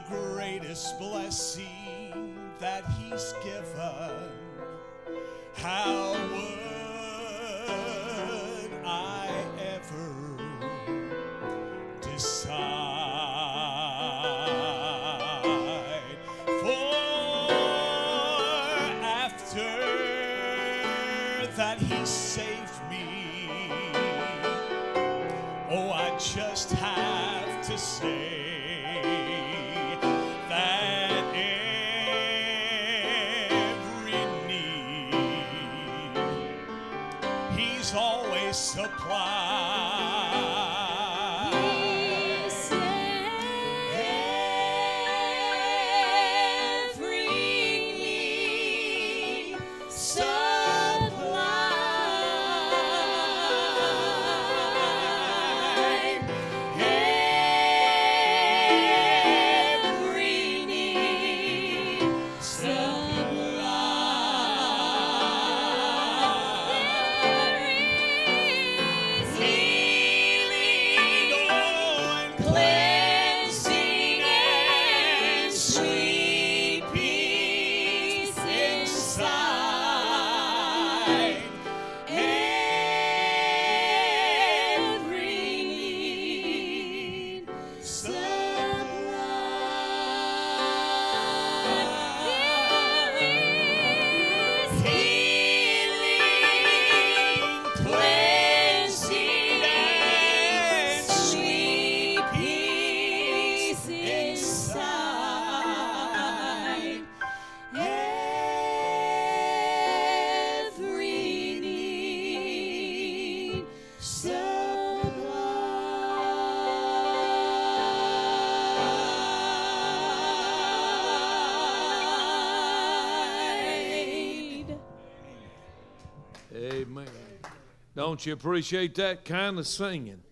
greatest blessing that He's given. How would I ever decide? For after that He saved me, oh, I just have to say that every need He's always supplied. Amen. Don't you appreciate that kind of singing?